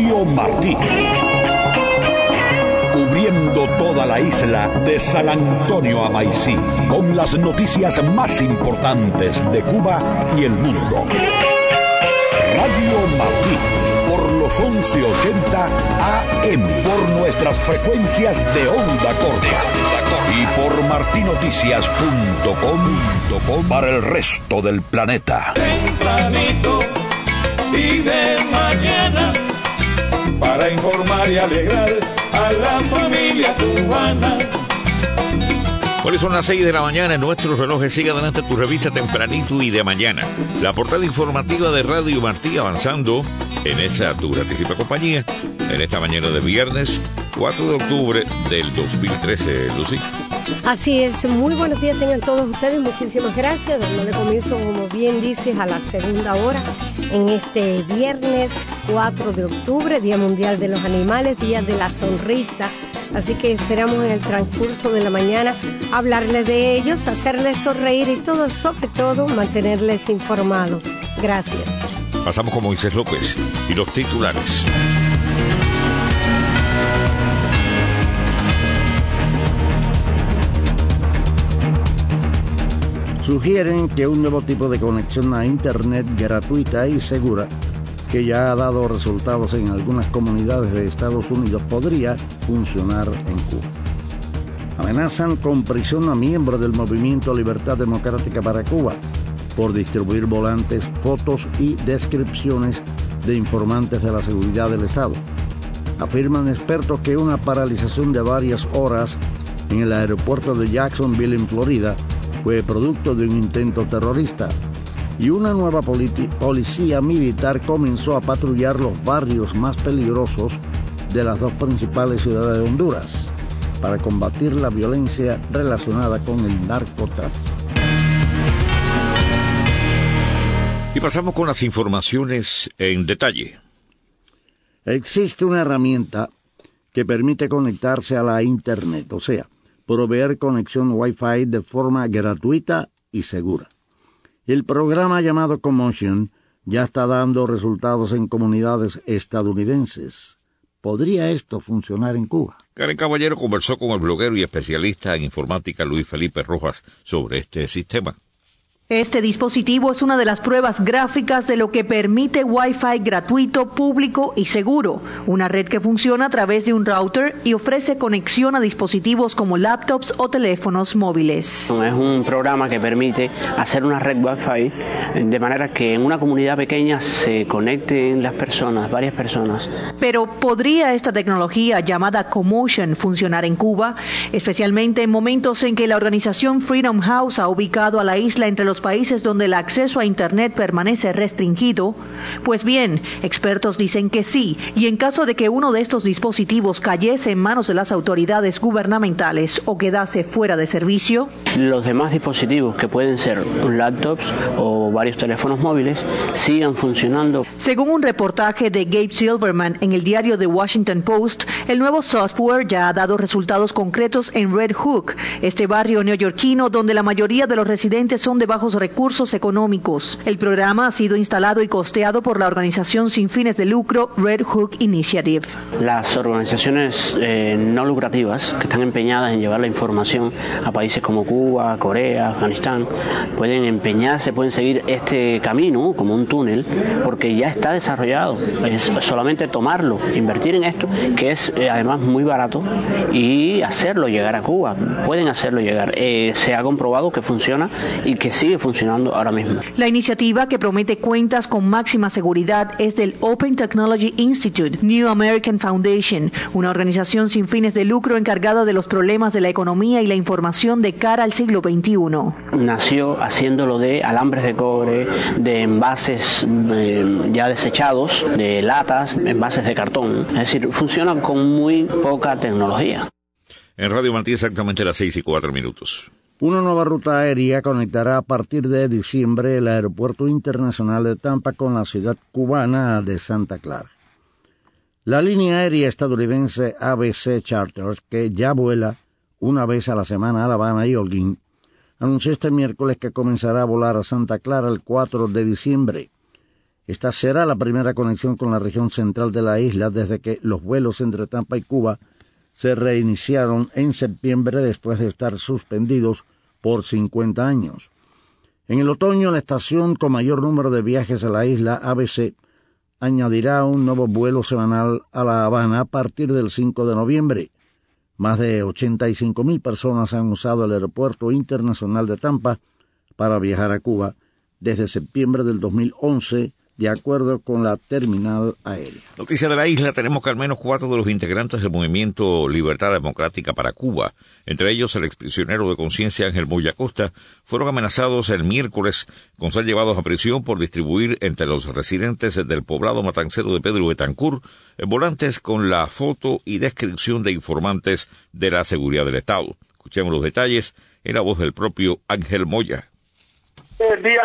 Radio Martí. Cubriendo toda la isla de San Antonio a Maicí, con las noticias más importantes de Cuba y el mundo. Radio Martí, por los 1180 AM, por nuestras frecuencias de onda corta y por martinoticias.com para el resto del planeta. Tempranito y de mañana, para informar y alegrar a la familia cubana. Bueno, son las 6 de la mañana en nuestros relojes. Sigue adelante tu revista Tempranito y de mañana. La portada informativa de Radio Martí, avanzando en esa tu gratísima compañía en esta mañana de viernes 4 de octubre del 2013, Lucy. Así es, muy buenos días tengan todos ustedes, muchísimas gracias, dándole comienzo, como bien dices, a la segunda hora en este viernes 4 de octubre, Día Mundial de los Animales, Día de la Sonrisa, así que esperamos en el transcurso de la mañana hablarles de ellos, hacerles sonreír y todo, sobre todo, mantenerles informados. Gracias. Pasamos con Moisés López y los titulares. Sugieren que un nuevo tipo de conexión a Internet gratuita y segura, que ya ha dado resultados en algunas comunidades de Estados Unidos, podría funcionar en Cuba. Amenazan con prisión a miembros del Movimiento Libertad Democrática para Cuba por distribuir volantes, fotos y descripciones de informantes de la seguridad del Estado. Afirman expertos que una paralización de varias horas en el aeropuerto de Jacksonville, en Florida, fue producto de un intento terrorista, y una nueva policía militar comenzó a patrullar los barrios más peligrosos de las dos principales ciudades de Honduras para combatir la violencia relacionada con el narcotráfico. Y pasamos con las informaciones en detalle. Existe una herramienta que permite conectarse a la Internet, o sea, proveer conexión Wi-Fi de forma gratuita y segura. El programa llamado Commotion ya está dando resultados en comunidades estadounidenses. ¿Podría esto funcionar en Cuba? Karen Caballero conversó con el bloguero y especialista en informática Luis Felipe Rojas sobre este sistema. Este dispositivo es una de las pruebas gráficas de lo que permite Wi-Fi gratuito, público y seguro, una red que funciona a través de un router y ofrece conexión a dispositivos como laptops o teléfonos móviles. Es un programa que permite hacer una red Wi-Fi de manera que en una comunidad pequeña se conecten las personas, varias personas. Pero ¿podría esta tecnología llamada Commotion funcionar en Cuba? Especialmente en momentos en que la organización Freedom House ha ubicado a la isla entre los países donde el acceso a Internet permanece restringido. Pues bien, expertos dicen que sí, y en caso de que uno de estos dispositivos cayese en manos de las autoridades gubernamentales o quedase fuera de servicio, los demás dispositivos, que pueden ser laptops o varios teléfonos móviles, sigan funcionando. Según un reportaje de Gabe Silverman en el diario The Washington Post, el nuevo software ya ha dado resultados concretos en Red Hook, este barrio neoyorquino donde la mayoría de los residentes son de bajos recursos económicos. El programa ha sido instalado y costeado por la organización sin fines de lucro Red Hook Initiative. Las organizaciones no lucrativas que están empeñadas en llevar la información a países como Cuba, Corea, Afganistán, pueden empeñarse, pueden seguir este camino como un túnel, porque ya está desarrollado. Es solamente tomarlo, invertir en esto, que es además muy barato, y hacerlo llegar a Cuba. Pueden hacerlo llegar. Se ha comprobado que funciona y que sigue funcionando ahora mismo. La iniciativa, que promete cuentas con máxima seguridad, es del Open Technology Institute, New American Foundation, una organización sin fines de lucro encargada de los problemas de la economía y la información de cara al siglo XXI. Nació haciéndolo de alambres de cobre, de envases ya desechados, de latas, envases de cartón. Es decir, funciona con muy poca tecnología. En Radio Martí exactamente las 6:04. Una nueva ruta aérea conectará a partir de diciembre el Aeropuerto Internacional de Tampa con la ciudad cubana de Santa Clara. La línea aérea estadounidense ABC Charters, que ya vuela una vez a la semana a La Habana y Holguín, anunció este miércoles que comenzará a volar a Santa Clara el 4 de diciembre. Esta será la primera conexión con la región central de la isla desde que los vuelos entre Tampa y Cuba se reiniciaron en septiembre después de estar suspendidos por 50 años. En el otoño, la estación con mayor número de viajes a la isla, ABC, añadirá un nuevo vuelo semanal a La Habana a partir del 5 de noviembre. Más de 85,000 personas han usado el aeropuerto internacional de Tampa para viajar a Cuba desde septiembre del 2011, de acuerdo con la terminal aérea. Noticia de la isla, tenemos que al menos 4 de los integrantes del movimiento Libertad Democrática para Cuba, entre ellos el exprisionero de conciencia Ángel Moya Acosta, fueron amenazados el miércoles con ser llevados a prisión por distribuir entre los residentes del poblado matancero de Pedro Betancur volantes con la foto y descripción de informantes de la seguridad del Estado. Escuchemos los detalles en la voz del propio Ángel Moya. El día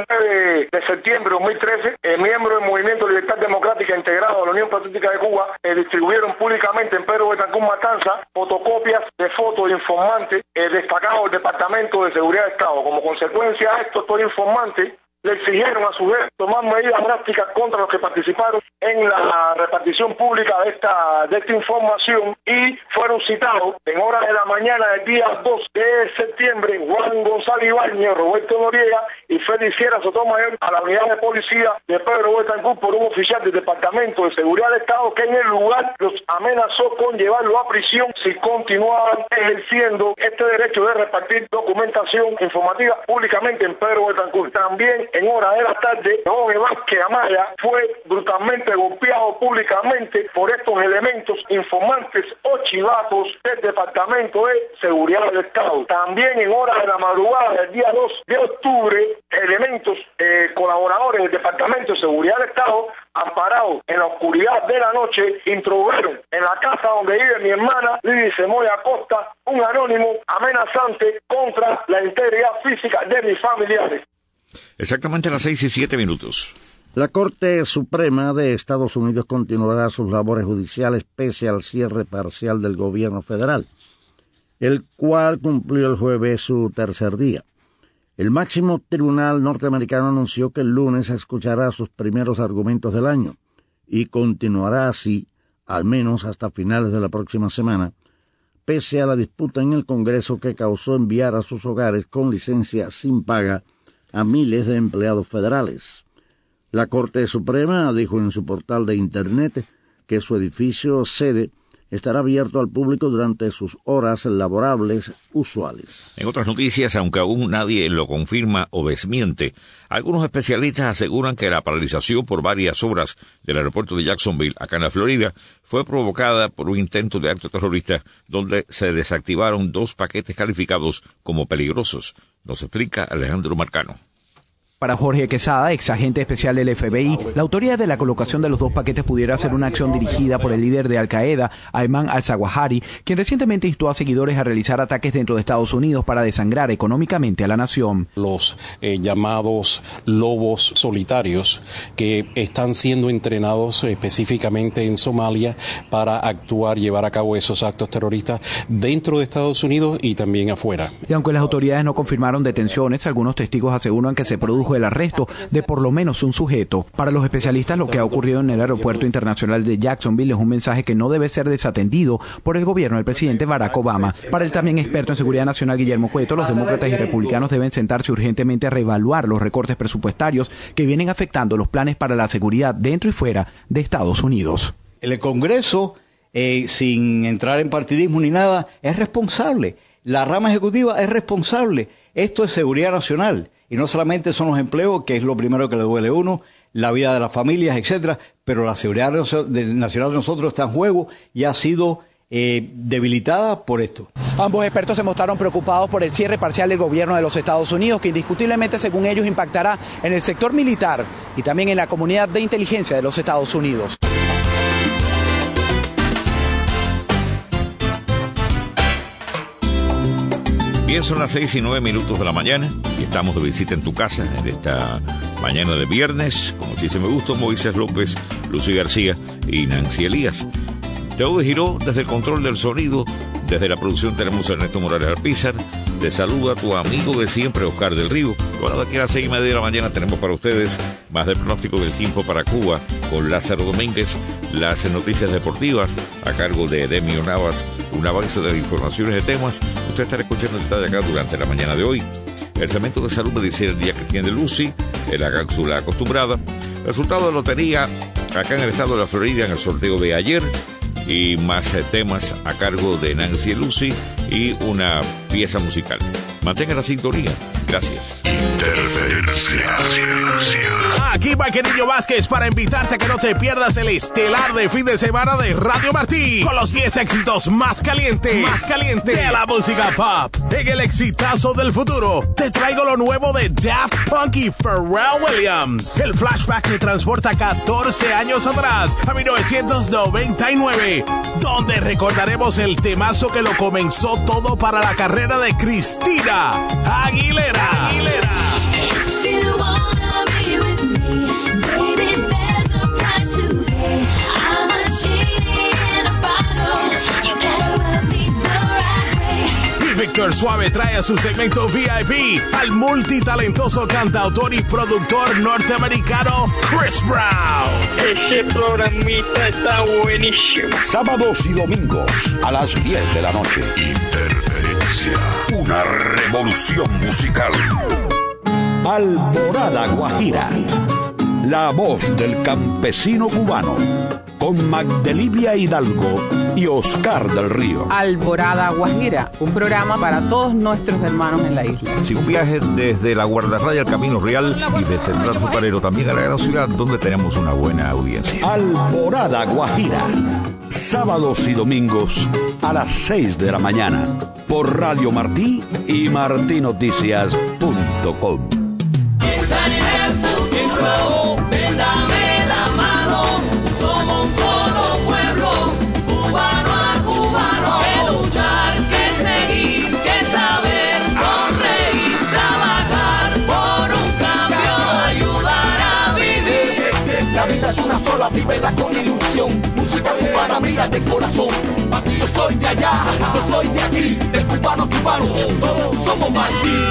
29 de septiembre de 2013, miembros del Movimiento Libertad Democrática integrado a la Unión Patriótica de Cuba distribuyeron públicamente en Pedro Betancur, Matanza, fotocopias de fotos de informantes destacados del Departamento de Seguridad de Estado. Como consecuencia de esto, estos informantes le exigieron a su vez tomar medidas drásticas contra los que participaron en la repartición pública de esta información, y fueron citados en horas de la mañana del día 2 de septiembre Juan González Ibáñez, Roberto Noriega y Félix Sierra Sotomayor a la unidad de policía de Pedro Betancur por un oficial del Departamento de Seguridad del Estado que en el lugar los amenazó con llevarlo a prisión si continuaban ejerciendo este derecho de repartir documentación informativa públicamente en Pedro Betancur. También en horas de la tarde, Jorge Vázquez Amaya fue brutalmente golpeado públicamente por estos elementos informantes o chivatos del Departamento de Seguridad del Estado. También en horas de la madrugada del día 2 de octubre, elementos colaboradores del Departamento de Seguridad del Estado, amparados en la oscuridad de la noche, introdujeron en la casa donde vive mi hermana Lidia Semoya Acosta un anónimo amenazante contra la integridad física de mis familiares. Exactamente a las 6:07. La Corte Suprema de Estados Unidos continuará sus labores judiciales pese al cierre parcial del gobierno federal, el cual cumplió el jueves su tercer día. El máximo tribunal norteamericano anunció que el lunes escuchará sus primeros argumentos del año y continuará así al menos hasta finales de la próxima semana, pese a la disputa en el Congreso que causó enviar a sus hogares con licencia sin paga a miles de empleados federales. La Corte Suprema dijo en su portal de Internet que su edificio sede estará abierto al público durante sus horas laborables usuales. En otras noticias, aunque aún nadie lo confirma o desmiente, algunos especialistas aseguran que la paralización por varias horas del aeropuerto de Jacksonville, acá en la Florida, fue provocada por un intento de acto terrorista donde se desactivaron 2 paquetes calificados como peligrosos. Nos explica Alejandro Marcano. Para Jorge Quesada, ex agente especial del FBI, la autoría de la colocación de los 2 paquetes pudiera ser una acción dirigida por el líder de Al-Qaeda, Ayman al-Zawahiri, quien recientemente instó a seguidores a realizar ataques dentro de Estados Unidos para desangrar económicamente a la nación. Los llamados lobos solitarios que están siendo entrenados específicamente en Somalia para llevar a cabo esos actos terroristas dentro de Estados Unidos y también afuera. Y aunque las autoridades no confirmaron detenciones, algunos testigos aseguran que se produjo el arresto de por lo menos un sujeto. Para los especialistas, lo que ha ocurrido en el aeropuerto internacional de Jacksonville es un mensaje que no debe ser desatendido por el gobierno del presidente Barack Obama. Para el también experto en seguridad nacional Guillermo Cueto, los demócratas y republicanos deben sentarse urgentemente a reevaluar los recortes presupuestarios que vienen afectando los planes para la seguridad dentro y fuera de Estados Unidos. El Congreso, sin entrar en partidismo ni nada, es responsable. La rama ejecutiva es responsable. Esto es seguridad nacional. Y no solamente son los empleos, que es lo primero que le duele a uno, la vida de las familias, etcétera, pero la seguridad nacional de nosotros está en juego y ha sido debilitada por esto. Ambos expertos se mostraron preocupados por el cierre parcial del gobierno de los Estados Unidos, que indiscutiblemente, según ellos, impactará en el sector militar y también en la comunidad de inteligencia de los Estados Unidos. Bien, son las 6:09 de la mañana y estamos de visita en tu casa en esta mañana de viernes. Con muchísimo gusto, Moisés López, Lucy García y Nancy Elías. Teo de Giró desde el control del sonido. Desde la producción tenemos a Ernesto Morales Alpizar. Te saluda tu amigo de siempre, Oscar del Río. Bueno, de aquí a las 6:30 de la mañana tenemos para ustedes más del pronóstico del tiempo para Cuba con Lázaro Domínguez, las noticias deportivas a cargo de Demio Navas, un avance de informaciones de temas. Usted estará escuchando el detalle acá durante la mañana de hoy. El segmento de salud medicina el día que tiene Lucy, en la cápsula acostumbrada. Resultado de lotería acá en el estado de la Florida en el sorteo de ayer. Y más temas a cargo de Nancy y Lucy y una pieza musical. Mantenga la sintonía. Gracias. Interferencia. Aquí va Querido Vázquez para invitarte a que no te pierdas el estelar de fin de semana de Radio Martí con los 10 éxitos más calientes de la música pop. En el exitazo del futuro te traigo lo nuevo de Daft Punk y Pharrell Williams. El flashback te transporta 14 años atrás a 1999, donde recordaremos el temazo que lo comenzó todo para la carrera de Cristina Aguilera. Víctor Suave trae a su segmento VIP al multitalentoso cantautor y productor norteamericano Chris Brown. Ese programita está buenísimo. Sábados y domingos a las 10 de la noche. Interferencia. Una revolución musical. Alborada Guajira. La voz del campesino cubano. Con Magdelivia Hidalgo y Oscar del Río. Alborada Guajira, un programa para todos nuestros hermanos en la isla. Si un viaje desde la Guardarraya al Camino Real y del Central Azucarero también a la gran ciudad donde tenemos una buena audiencia. Alborada Guajira, sábados y domingos a las 6 de la mañana por Radio Martí y martinoticias.com. Vívela con ilusión, música cubana, mira de corazón. Aquí yo soy de allá, yo soy de aquí, de cubano, todos somos Martí.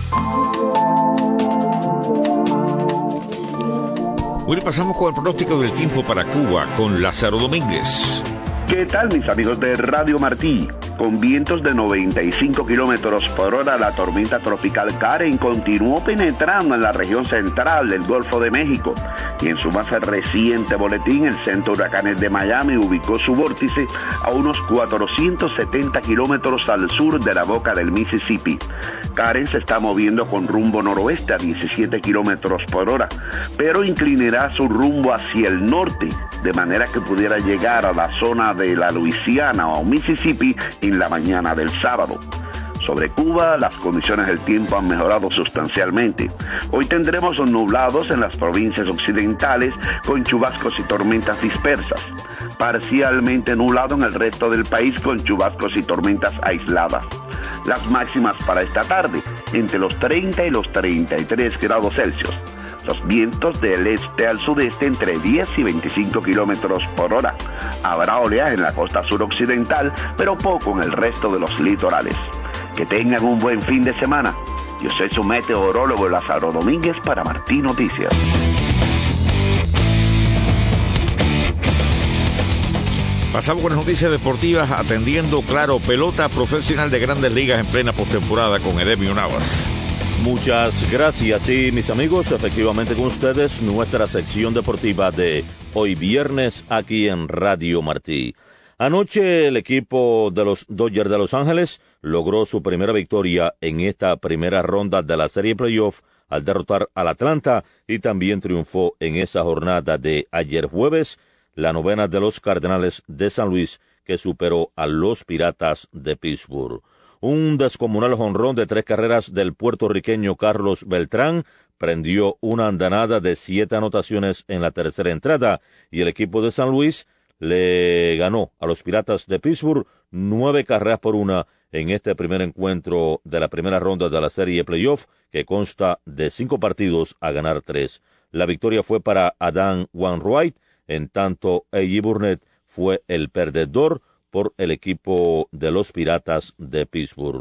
Bueno, pasamos con el pronóstico del tiempo para Cuba con Lázaro Domínguez. ¿Qué tal, mis amigos de Radio Martí? Con vientos de 95 kilómetros por hora, la tormenta tropical Karen continuó penetrando en la región central del Golfo de México y en su más reciente boletín, el Centro de Huracanes de Miami ubicó su vórtice a unos 470 kilómetros al sur de la boca del Mississippi. Karen se está moviendo con rumbo noroeste a 17 kilómetros por hora, pero inclinará su rumbo hacia el norte, de manera que pudiera llegar a la zona de la Luisiana o Mississippi en la mañana del sábado. Sobre Cuba, las condiciones del tiempo han mejorado sustancialmente. Hoy tendremos nublados en las provincias occidentales con chubascos y tormentas dispersas. Parcialmente nublado en el resto del país con chubascos y tormentas aisladas. Las máximas para esta tarde, entre los 30 y los 33 grados Celsius. Los vientos del este al sudeste entre 10 y 25 kilómetros por hora. Habrá oleaje en la costa suroccidental, pero poco en el resto de los litorales. Que tengan un buen fin de semana. Yo soy su meteorólogo Lázaro Domínguez para Martí Noticias. Pasamos con las noticias deportivas atendiendo, claro, pelota profesional de Grandes Ligas en plena postemporada con Edemio Navas. Muchas gracias, sí, mis amigos, efectivamente con ustedes nuestra sección deportiva de hoy viernes aquí en Radio Martí. Anoche el equipo de los Dodgers de Los Ángeles logró su primera victoria en esta primera ronda de la serie playoff al derrotar al Atlanta y también triunfó en esa jornada de ayer jueves, la novena de los Cardenales de San Luis que superó a los Piratas de Pittsburgh. Un descomunal jonrón de 3 carreras del puertorriqueño Carlos Beltrán prendió una andanada de 7 anotaciones en la tercera entrada y el equipo de San Luis le ganó a los Piratas de Pittsburgh 9 carreras por 1 en este primer encuentro de la primera ronda de la serie playoff que consta de 5 partidos a ganar 3. La victoria fue para Adam Wainwright, en tanto A.J. Burnett fue el perdedor por el equipo de los Piratas de Pittsburgh.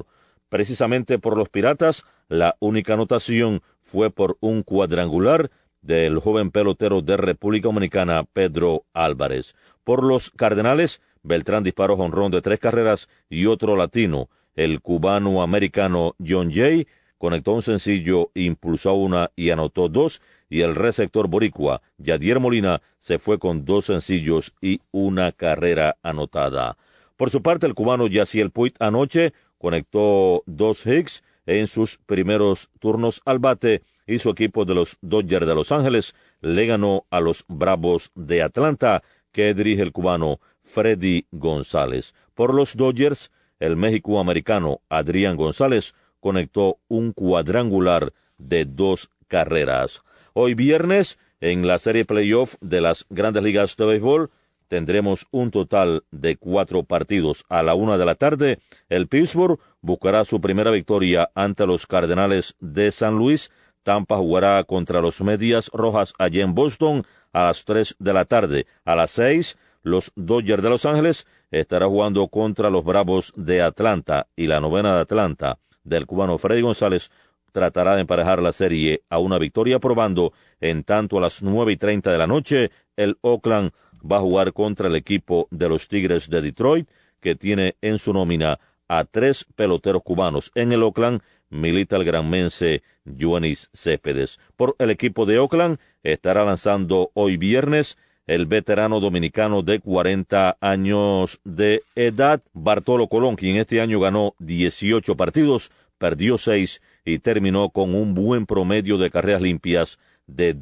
precisamente por los Piratas. La única anotación fue por un cuadrangular del joven pelotero de República Dominicana, Pedro Álvarez. Por los Cardenales, Beltrán disparó jonrón de 3 carreras y otro latino, el cubano-americano John Jay, conectó un sencillo, impulsó una y anotó 2, y el receptor boricua, Yadier Molina, se fue con 2 sencillos y 1 carrera anotada. Por su parte, el cubano Yasiel Puig anoche conectó 2 hits en sus primeros turnos al bate, y su equipo de los Dodgers de Los Ángeles le ganó a los Bravos de Atlanta, que dirige el cubano Freddy González. Por los Dodgers, el méxico-americano Adrián González conectó un cuadrangular de 2 carreras. Hoy viernes, en la serie playoff de las Grandes Ligas de Béisbol, tendremos un total de 4 partidos. A la 1 de la tarde, el Pittsburgh buscará su primera victoria ante los Cardenales de San Luis. Tampa jugará contra los Medias Rojas allá en Boston a las 3 de la tarde. A las 6, los Dodgers de Los Ángeles estará jugando contra los Bravos de Atlanta, y la novena de Atlanta del cubano Freddy González tratará de emparejar la serie a una victoria, probando. En tanto, a las 9:30 de la noche, el Oakland va a jugar contra el equipo de los Tigres de Detroit, que tiene en su nómina a 3 peloteros cubanos. En el Oakland milita el granmense Yoenis Céspedes. Por el equipo de Oakland estará lanzando hoy viernes el veterano dominicano de 40 años de edad, Bartolo Colón, quien este año ganó 18 partidos, perdió 6 y terminó con un buen promedio de carreras limpias de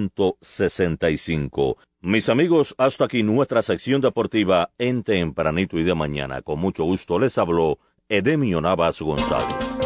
2.65. Mis amigos, hasta aquí nuestra sección deportiva en Tempranito y de Mañana. Con mucho gusto les habló Edemio Navas González.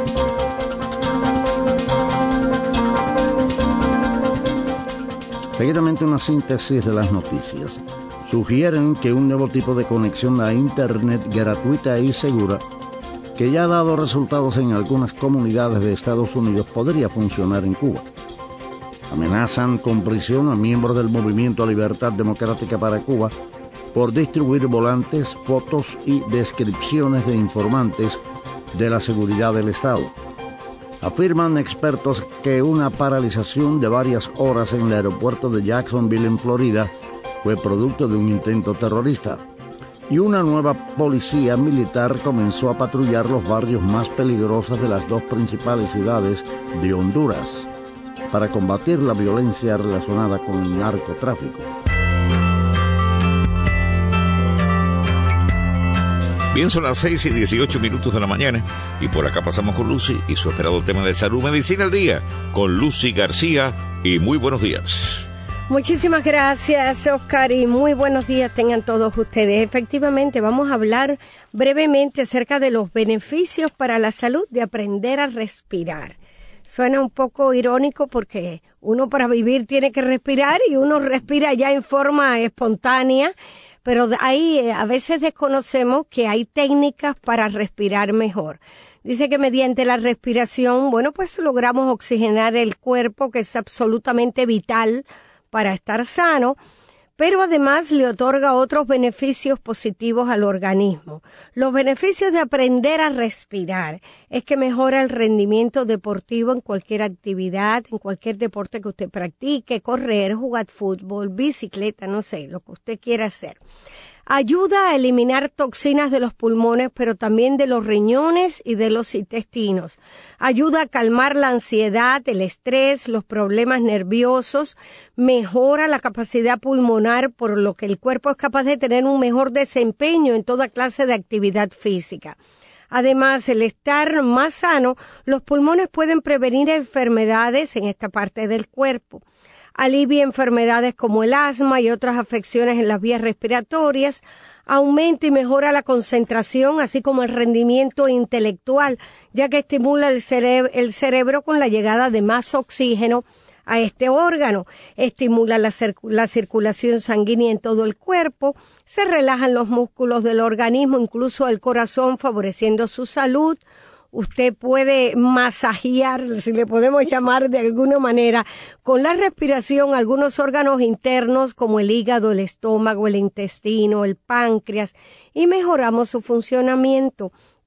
Seguidamente, una síntesis de las noticias. Sugieren que un nuevo tipo de conexión a Internet gratuita y segura, que ya ha dado resultados en algunas comunidades de Estados Unidos, podría funcionar en Cuba. Amenazan con prisión a miembros del Movimiento Libertad Democrática para Cuba por distribuir volantes, fotos y descripciones de informantes de la seguridad del Estado. Afirman expertos que una paralización de varias horas en el aeropuerto de Jacksonville, en Florida, fue producto de un intento terrorista. Y una nueva policía militar comenzó a patrullar los barrios más peligrosos de las 2 principales ciudades de Honduras para combatir la violencia relacionada con el narcotráfico. Bien, son las 6:18 de la mañana y por acá pasamos con Lucy y su esperado tema de salud, medicina al día, con Lucy García, y muy buenos días. Muchísimas gracias, Oscar, y muy buenos días tengan todos ustedes. Efectivamente, vamos a hablar brevemente acerca de los beneficios para la salud de aprender a respirar. Suena un poco irónico porque uno para vivir tiene que respirar y uno respira ya en forma espontánea, pero ahí a veces desconocemos que hay técnicas para respirar mejor. Dice que mediante la respiración, pues logramos oxigenar el cuerpo, que es absolutamente vital para estar sano, pero además le otorga otros beneficios positivos al organismo. Los beneficios de aprender a respirar es que mejora el rendimiento deportivo en cualquier actividad, en cualquier deporte que usted practique, correr, jugar fútbol, bicicleta, no sé, lo que usted quiera hacer. Ayuda a eliminar toxinas de los pulmones, pero también de los riñones y de los intestinos. Ayuda a calmar la ansiedad, el estrés, los problemas nerviosos. Mejora la capacidad pulmonar, por lo que el cuerpo es capaz de tener un mejor desempeño en toda clase de actividad física. Además, el estar más sano, los pulmones pueden prevenir enfermedades en esta parte del cuerpo. Alivia enfermedades como el asma y otras afecciones en las vías respiratorias, aumenta y mejora la concentración, así como el rendimiento intelectual, ya que estimula el cerebro con la llegada de más oxígeno a este órgano, estimula la circulación sanguínea en todo el cuerpo, se relajan los músculos del organismo, incluso el corazón, favoreciendo su salud. Usted puede masajear, si le podemos llamar de alguna manera, con la respiración algunos órganos internos como el hígado, el estómago, el intestino, el páncreas, y mejoramos su funcionamiento.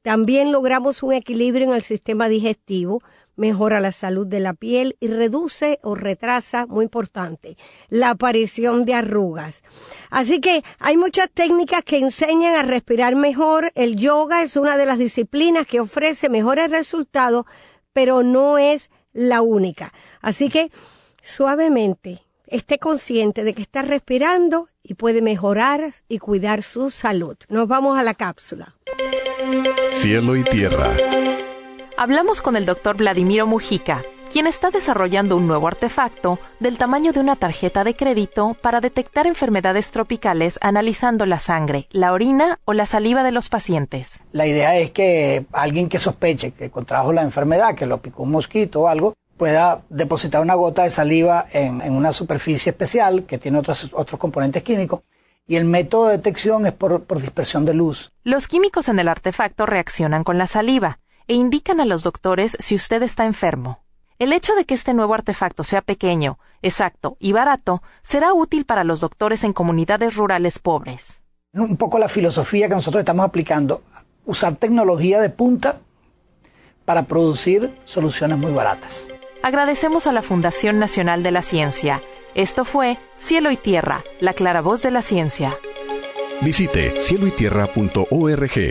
También logramos un equilibrio en el sistema digestivo, mejora la salud de la piel y reduce o retrasa, muy importante, la aparición de arrugas. Así que hay muchas técnicas que enseñan a respirar mejor. El yoga es una de las disciplinas que ofrece mejores resultados, pero no es la única. Así que suavemente, esté consciente de que está respirando y puede mejorar y cuidar su salud. Nos vamos a la cápsula. Cielo y tierra. Hablamos con el doctor Vladimiro Mujica, quien está desarrollando un nuevo artefacto del tamaño de una tarjeta de crédito para detectar enfermedades tropicales analizando la sangre, la orina o la saliva de los pacientes. La idea es que alguien que sospeche que contrajo la enfermedad, que lo picó un mosquito o algo, pueda depositar una gota de saliva en una superficie especial que tiene otros componentes químicos. Y el método de detección es por dispersión de luz. Los químicos en el artefacto reaccionan con la saliva e indican a los doctores si usted está enfermo. El hecho de que este nuevo artefacto sea pequeño, exacto y barato será útil para los doctores en comunidades rurales pobres. Un poco la filosofía que nosotros estamos aplicando, usar tecnología de punta para producir soluciones muy baratas. Agradecemos a la Fundación Nacional de la Ciencia. Esto fue Cielo y Tierra, la claravoz de la ciencia. Visite cieloytierra.org.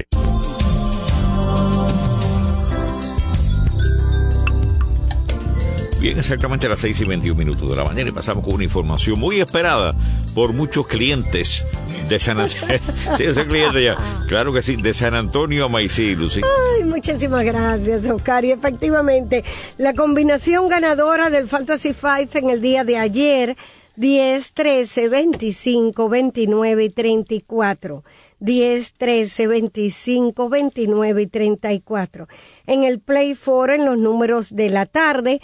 Bien, exactamente a las 6:21 de la mañana y pasamos con una información muy esperada por muchos clientes de San Antonio. Sí, ese cliente ya, claro que sí, de San Antonio a Maicí, Lucy. Ay, muchísimas gracias, Oscar. Y efectivamente, la combinación ganadora del Fantasy Five en el día de ayer, 10, 13, 25, 29 y 34. 10, 13, 25, 29 y 34. En el Play 4, en los números de la tarde,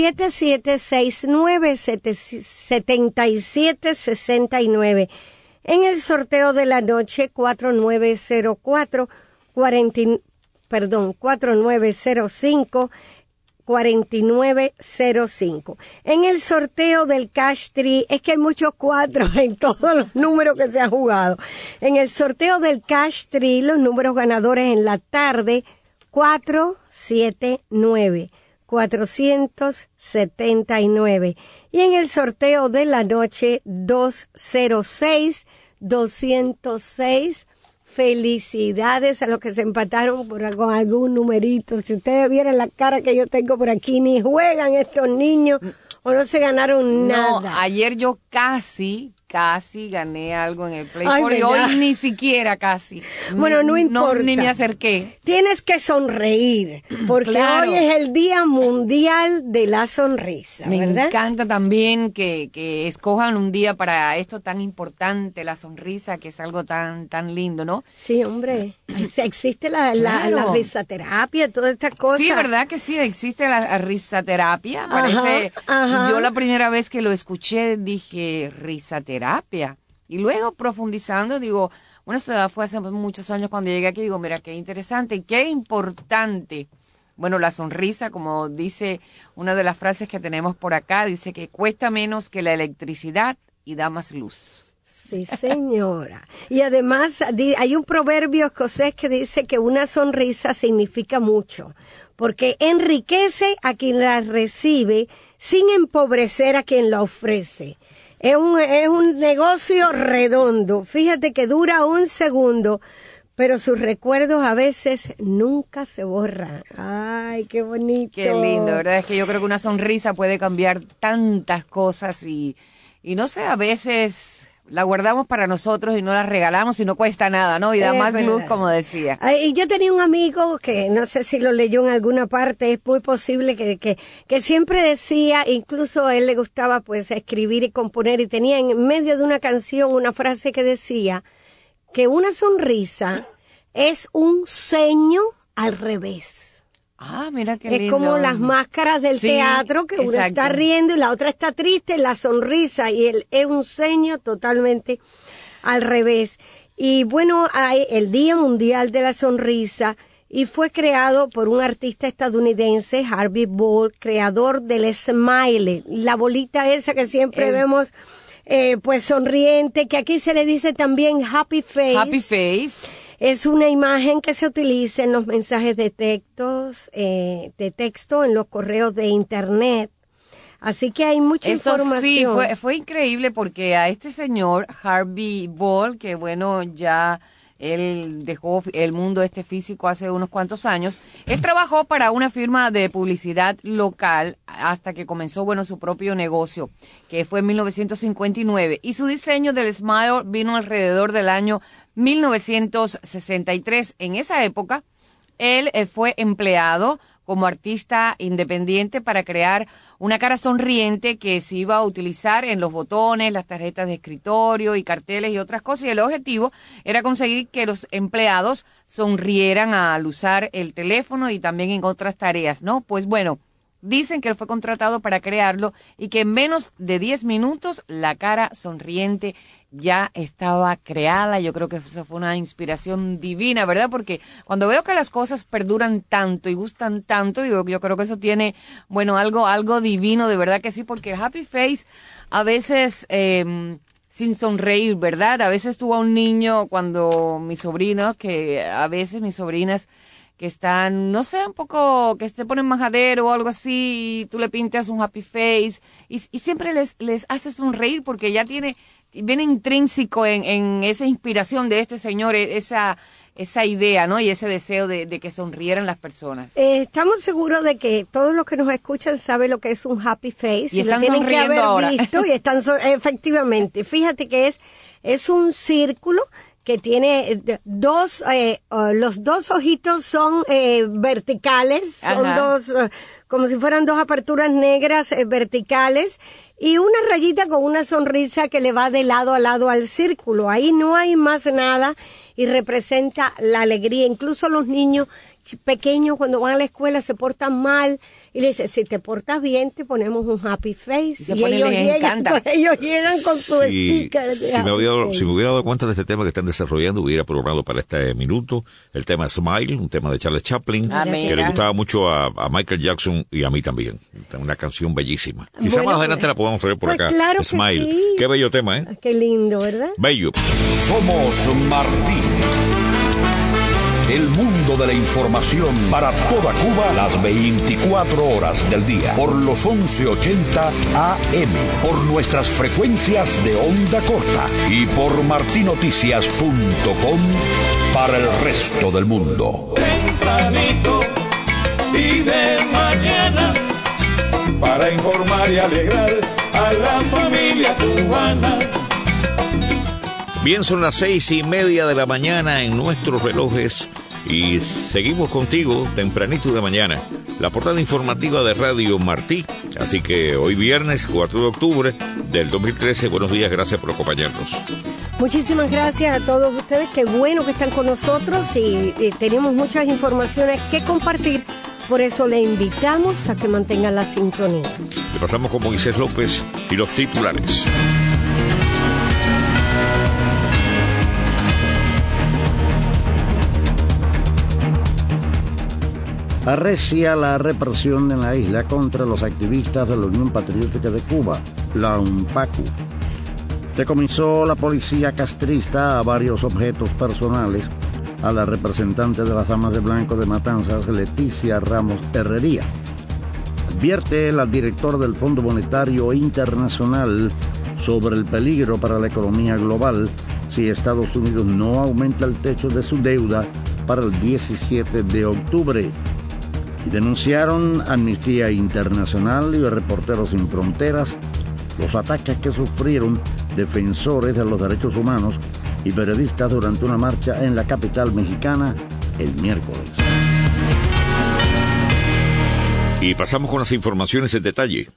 7769, 7769. En el sorteo de la noche, 4904, 4905, 4905. En el sorteo del Cash Tree, es que hay muchos 4 en todos los números que se ha jugado. En el sorteo del Cash Tree, los números ganadores en la tarde, 479, 479. Y en el sorteo de la noche, 206, 206. Felicidades a los que se empataron con algún numerito. Si ustedes vieran la cara que yo tengo por aquí, ni juegan estos niños o no se ganaron nada. No, ayer yo casi gané algo en el Play 4 y hoy ni siquiera casi. Bueno, no importa. Ni me acerqué. Tienes que sonreír, porque claro, hoy es el Día Mundial de la Sonrisa, me ¿verdad? encanta también que escojan un día para esto tan importante, la sonrisa, que es algo tan lindo, ¿no? Sí, hombre. Existe la risaterapia, todas estas cosas. Sí, ¿verdad que sí? Existe la risaterapia. Parece, yo la primera vez que lo escuché dije, risaterapia. Y luego profundizando, digo, bueno, eso fue hace muchos años cuando llegué aquí, digo, mira, qué interesante y qué importante. Bueno, la sonrisa, como dice una de las frases que tenemos por acá, dice que cuesta menos que la electricidad y da más luz. Sí, señora. Y además hay un proverbio escocés que dice que una sonrisa significa mucho, porque enriquece a quien la recibe sin empobrecer a quien la ofrece. Es un negocio redondo. Fíjate que dura un segundo, pero sus recuerdos a veces nunca se borran. Ay, qué bonito. Qué lindo, ¿verdad? Es que yo creo que una sonrisa puede cambiar tantas cosas y no sé, a veces la guardamos para nosotros y no la regalamos y no cuesta nada, ¿no? Y da más luz, como decía. Y yo tenía un amigo que no sé si lo leyó en alguna parte, es muy posible que siempre decía, incluso a él le gustaba pues escribir y componer, y tenía en medio de una canción una frase que decía que una sonrisa es un ceño al revés. Ah, mira qué lindo. Es como las máscaras del teatro, que una está riendo y la otra está triste, la sonrisa, y es un ceño totalmente al revés. Y bueno, hay el Día Mundial de la Sonrisa, y fue creado por un artista estadounidense, Harvey Ball, creador del smile, la bolita esa que siempre vemos pues sonriente, que aquí se le dice también happy face. Happy face. Es una imagen que se utiliza en los mensajes de texto, en los correos de internet. Así que hay mucha información. Sí, fue increíble porque a este señor, Harvey Ball, que bueno, ya él dejó el mundo físico hace unos cuantos años. Él trabajó para una firma de publicidad local hasta que comenzó, su propio negocio, que fue en 1959. Y su diseño del Smile vino alrededor del año 1963. En esa época, él fue empleado como artista independiente para crear una cara sonriente que se iba a utilizar en los botones, las tarjetas de escritorio y carteles y otras cosas. Y el objetivo era conseguir que los empleados sonrieran al usar el teléfono y también en otras tareas, ¿no? Pues bueno, dicen que él fue contratado para crearlo y que en menos de 10 minutos la cara sonriente ya estaba creada. Yo creo que eso fue una inspiración divina, ¿verdad? Porque cuando veo que las cosas perduran tanto y gustan tanto, yo creo que eso tiene, algo divino, de verdad que sí, porque el happy face a veces sin sonreír, ¿verdad? A veces tuvo un niño cuando mis sobrinos, que a veces mis sobrinas que están, no sé, un poco, que se ponen majadero o algo así, y tú le pintas un happy face y siempre les hace sonreír porque ya viene intrínseco en esa inspiración de este señor, esa idea, ¿no? Y ese deseo de que sonrieran las personas. Estamos seguros de que todos los que nos escuchan saben lo que es un happy face. Y están lo tienen que haber ahora. visto y están efectivamente. Fíjate que es un círculo que tiene los dos ojitos son verticales, son dos, como si fueran dos aperturas negras verticales, y una rayita con una sonrisa que le va de lado a lado al círculo. Ahí no hay más nada y representa la alegría. Incluso los niños pequeños cuando van a la escuela se portan mal y le dicen, si te portas bien te ponemos un happy face. Y ellos llegan con su sticker. Si me hubiera dado cuenta de este tema que están desarrollando, hubiera programado para este minuto el tema Smile, un tema de Charles Chaplin, que le gustaba mucho a Michael Jackson y a mí también. Una canción bellísima. Quizá más adelante la podamos traer por acá. Claro, Smile. Sí. Qué bello tema, ¿eh? Qué lindo, ¿verdad? Bello. Somos Martí. El mundo de la información para toda Cuba las 24 horas del día. Por los 1180 AM. Por nuestras frecuencias de onda corta. Y por martinoticias.com para el resto del mundo. Tempranito y de mañana, para informar y alegrar a la familia cubana. Bien, son las 6:30 de la mañana en nuestros relojes y seguimos contigo tempranito de mañana. La portada informativa de Radio Martí. Así que hoy viernes 4 de octubre del 2013. Buenos días, gracias por acompañarnos. Muchísimas gracias a todos ustedes. Qué bueno que están con nosotros y tenemos muchas informaciones que compartir. Por eso le invitamos a que mantengan la sintonía. Le pasamos con Moisés López y los titulares. Arrecia la represión en la isla contra los activistas de la Unión Patriótica de Cuba, la UNPACU. Decomisó la policía castrista a varios objetos personales a la representante de las Damas de Blanco de Matanzas, Leticia Ramos Herrería. Advierte la directora del Fondo Monetario Internacional sobre el peligro para la economía global si Estados Unidos no aumenta el techo de su deuda para el 17 de octubre. Y denunciaron Amnistía Internacional y Reporteros Sin Fronteras los ataques que sufrieron defensores de los derechos humanos y periodistas durante una marcha en la capital mexicana el miércoles. Y pasamos con las informaciones en detalle.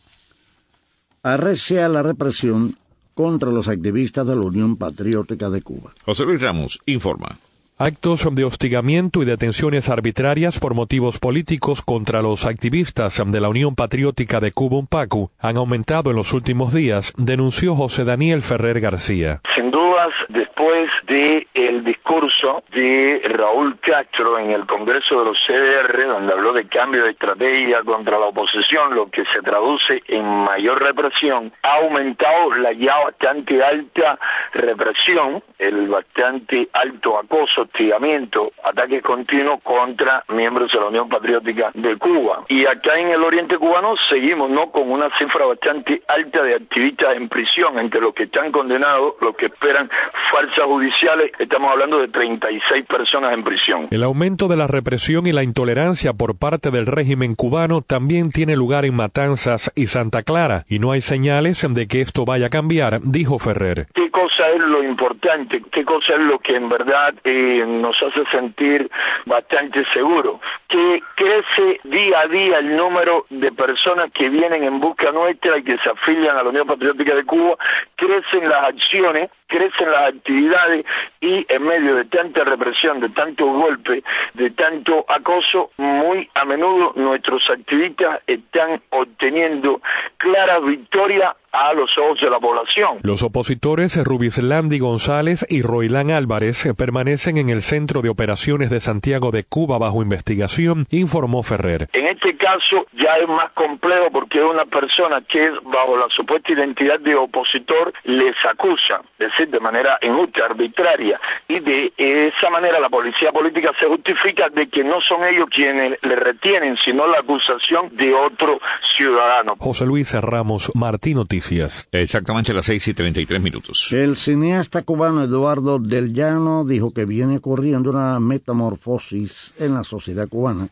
Arrecia la represión contra los activistas de la Unión Patriótica de Cuba. José Luis Ramos informa. Actos de hostigamiento y detenciones arbitrarias por motivos políticos contra los activistas de la Unión Patriótica de Cuba, UNPACU, han aumentado en los últimos días, denunció José Daniel Ferrer García. Sin dudas, después del discurso de Raúl Castro en el Congreso de los CDR, donde habló de cambio de estrategia contra la oposición, lo que se traduce en mayor represión, ha aumentado la ya bastante alta represión, el bastante alto acoso hostigamiento, ataques continuos contra miembros de la Unión Patriótica de Cuba. Y acá en el oriente cubano seguimos, ¿no?, con una cifra bastante alta de activistas en prisión, entre los que están condenados, los que esperan falsas judiciales, estamos hablando de 36 personas en prisión. El aumento de la represión y la intolerancia por parte del régimen cubano también tiene lugar en Matanzas y Santa Clara, y no hay señales de que esto vaya a cambiar, dijo Ferrer. ¿Qué cosa es lo importante? ¿Qué cosa es lo que en verdad nos hace sentir bastante seguros? Que crece día a día el número de personas que vienen en busca nuestra y que se afilian a la Unión Patriótica de Cuba, crecen las acciones, crecen las actividades, y en medio de tanta represión, de tantos golpes, de tanto acoso, muy a menudo nuestros activistas están obteniendo claras victorias a los ojos de la población. Los opositores Rubislandi González y Roilán Álvarez permanecen en el Centro de Operaciones de Santiago de Cuba bajo investigación, informó Ferrer. En este caso ya es más complejo porque es una persona que bajo la supuesta identidad de opositor les acusa, es decir, de manera injusta, arbitraria, y de esa manera la policía política se justifica de que no son ellos quienes le retienen, sino la acusación de otro ciudadano. José Luis Ramos, Martí Noticias. Exactamente a las 6:33. El cineasta cubano Eduardo Del Llano dijo que viene ocurriendo una metamorfosis en la sociedad cubana,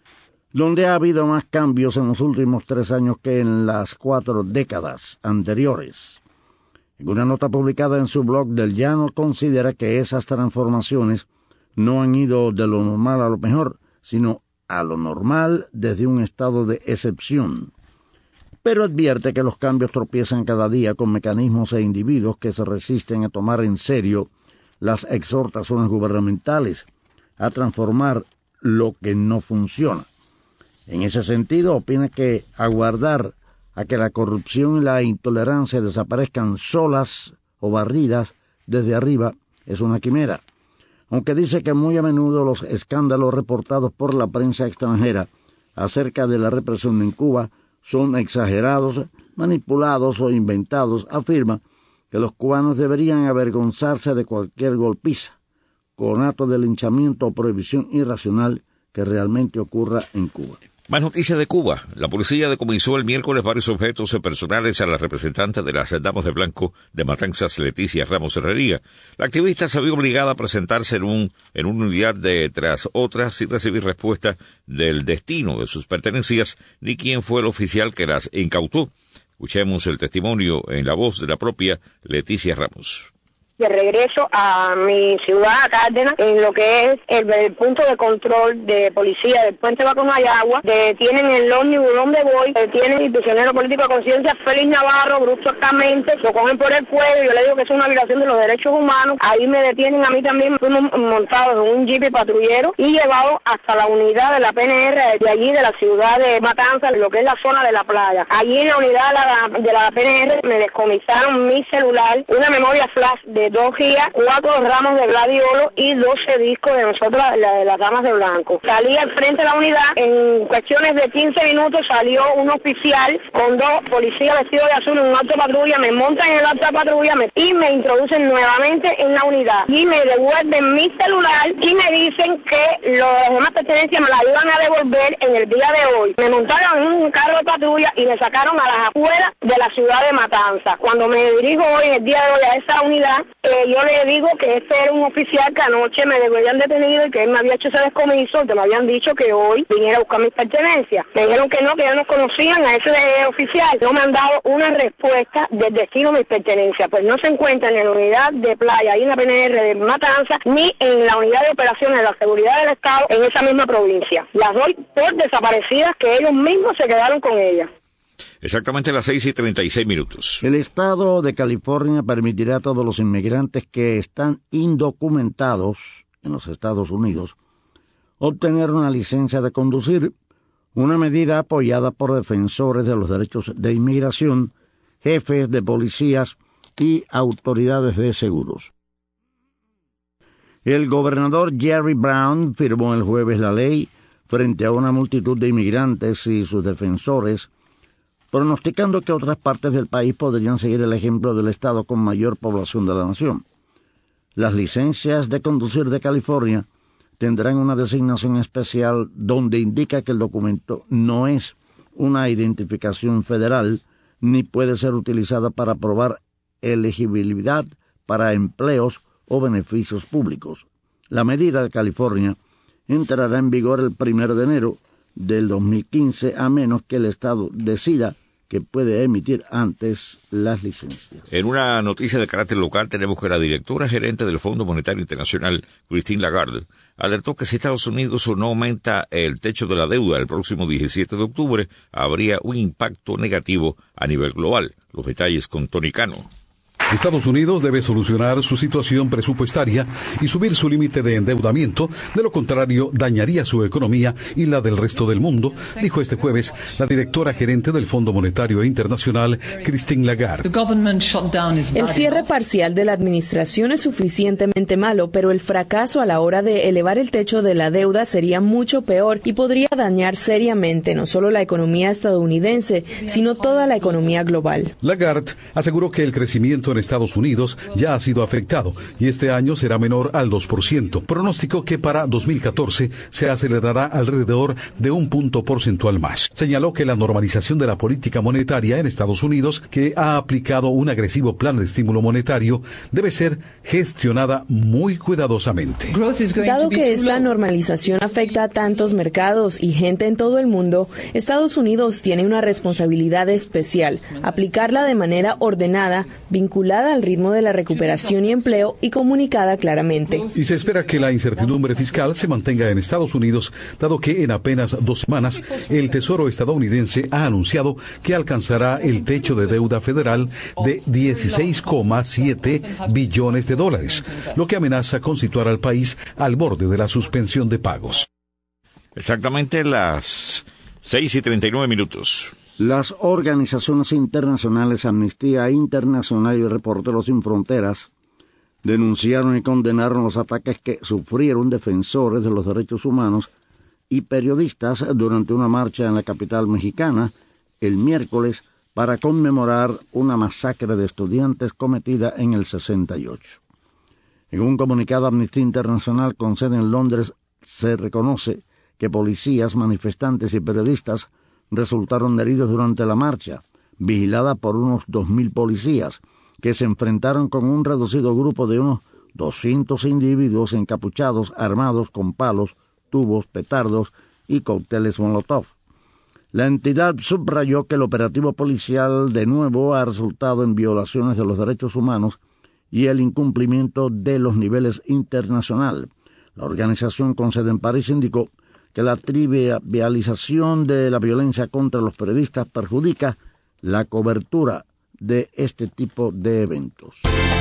donde ha habido más cambios en los últimos 3 años que en las 4 décadas anteriores. En una nota publicada en su blog, Del Llano considera que esas transformaciones no han ido de lo normal a lo mejor, sino a lo normal desde un estado de excepción. Pero advierte que los cambios tropiezan cada día con mecanismos e individuos que se resisten a tomar en serio las exhortaciones gubernamentales, a transformar lo que no funciona. En ese sentido, opina que aguardar a que la corrupción y la intolerancia desaparezcan solas o barridas desde arriba es una quimera, aunque dice que muy a menudo los escándalos reportados por la prensa extranjera acerca de la represión en Cuba son exagerados, manipulados o inventados. Afirma que los cubanos deberían avergonzarse de cualquier golpiza, conato de linchamiento o prohibición irracional que realmente ocurra en Cuba. Más noticias de Cuba. La policía decomisó el miércoles varios objetos personales a la representante de las Damas de Blanco de Matanzas, Leticia Ramos Herrería. La activista se vio obligada a presentarse en una unidad tras otra sin recibir respuesta del destino de sus pertenencias ni quién fue el oficial que las incautó. Escuchemos el testimonio en la voz de la propia Leticia Ramos. De regreso a mi ciudad, a Cárdenas, en lo que es el punto de control de policía del puente Baconayagua, detienen el ómnibus donde voy, detienen el prisionero político de conciencia Félix Navarro bruscamente, lo cogen por el cuello, yo le digo que es una violación de los derechos humanos, ahí me detienen a mí también, fuimos montados en un jeep patrullero y llevados hasta la unidad de la PNR de allí de la ciudad de Matanzas, lo que es la zona de la playa. Allí en la unidad de la PNR me descomisaron mi celular, una memoria flash de 2 gigas, 4 ramos de gladiolo y 12 discos de nosotras, de las Damas de Blanco. Salí al frente de la unidad, en cuestiones de 15 minutos salió un oficial con 2 policías vestidos de azul en un auto patrulla, me montan en el auto patrulla y me introducen nuevamente en la unidad y me devuelven mi celular y me dicen que las demás pertenencias me las iban a devolver en el día de hoy. Me montaron en un carro de patrulla y me sacaron a las afueras de la ciudad de Matanzas. Cuando me dirijo hoy, en el día de hoy, a esa unidad, yo le digo que este era un oficial que anoche me habían detenido y que él me había hecho ese descomiso, que me habían dicho que hoy viniera a buscar mis pertenencias. Me dijeron que no, que ya no conocían a ese oficial. No me han dado una respuesta del destino de mis pertenencias, pues no se encuentran en la unidad de playa, ahí en la PNR de Matanzas, ni en la unidad de operaciones de la seguridad del Estado en esa misma provincia. Las doy por desaparecidas, que ellos mismos se quedaron con ellas. Exactamente a las 6:36. El estado de California permitirá a todos los inmigrantes que están indocumentados en los Estados Unidos obtener una licencia de conducir, una medida apoyada por defensores de los derechos de inmigración, jefes de policías y autoridades de seguros. El gobernador Jerry Brown firmó el jueves la ley frente a una multitud de inmigrantes y sus defensores, pronosticando que otras partes del país podrían seguir el ejemplo del estado con mayor población de la nación. Las licencias de conducir de California tendrán una designación especial donde indica que el documento no es una identificación federal ni puede ser utilizada para probar elegibilidad para empleos o beneficios públicos. La medida de California entrará en vigor el 1 de enero del 2015 a menos que el Estado decida que puede emitir antes las licencias. En una noticia de carácter local tenemos que la directora gerente del Fondo Monetario Internacional, Christine Lagarde, alertó que si Estados Unidos no aumenta el techo de la deuda el próximo 17 de octubre, habría un impacto negativo a nivel global. Los detalles con Tony Cano. Estados Unidos debe solucionar su situación presupuestaria y subir su límite de endeudamiento, de lo contrario dañaría su economía y la del resto del mundo, dijo este jueves la directora gerente del Fondo Monetario Internacional, Christine Lagarde. El cierre parcial de la administración es suficientemente malo, pero el fracaso a la hora de elevar el techo de la deuda sería mucho peor y podría dañar seriamente no solo la economía estadounidense, sino toda la economía global. Lagarde aseguró que el crecimiento en Estados Unidos ya ha sido afectado y este año será menor al 2%. Pronóstico que para 2014 se acelerará alrededor de 1 punto porcentual más. Señaló que la normalización de la política monetaria en Estados Unidos, que ha aplicado un agresivo plan de estímulo monetario, debe ser gestionada muy cuidadosamente. Dado que esta normalización afecta a tantos mercados y gente en todo el mundo, Estados Unidos tiene una responsabilidad especial, aplicarla de manera ordenada, vinculada al ritmo de la recuperación y empleo y comunicada claramente. Y se espera que la incertidumbre fiscal se mantenga en Estados Unidos, dado que en apenas 2 semanas el Tesoro estadounidense ha anunciado que alcanzará el techo de deuda federal de 16,7 billones de dólares, lo que amenaza con situar al país al borde de la suspensión de pagos. Exactamente las 6:39. Las organizaciones internacionales Amnistía Internacional y Reporteros Sin Fronteras denunciaron y condenaron los ataques que sufrieron defensores de los derechos humanos y periodistas durante una marcha en la capital mexicana el miércoles para conmemorar una masacre de estudiantes cometida en el 68. En un comunicado, Amnistía Internacional con sede en Londres se reconoce que policías, manifestantes y periodistas resultaron heridos durante la marcha, vigilada por unos 2.000 policías, que se enfrentaron con un reducido grupo de unos 200 individuos encapuchados, armados con palos, tubos, petardos y cócteles Molotov. La entidad subrayó que el operativo policial de nuevo ha resultado en violaciones de los derechos humanos y el incumplimiento de los niveles internacionales. La organización con sede en París indicó que la trivialización de la violencia contra los periodistas perjudica la cobertura de este tipo de eventos.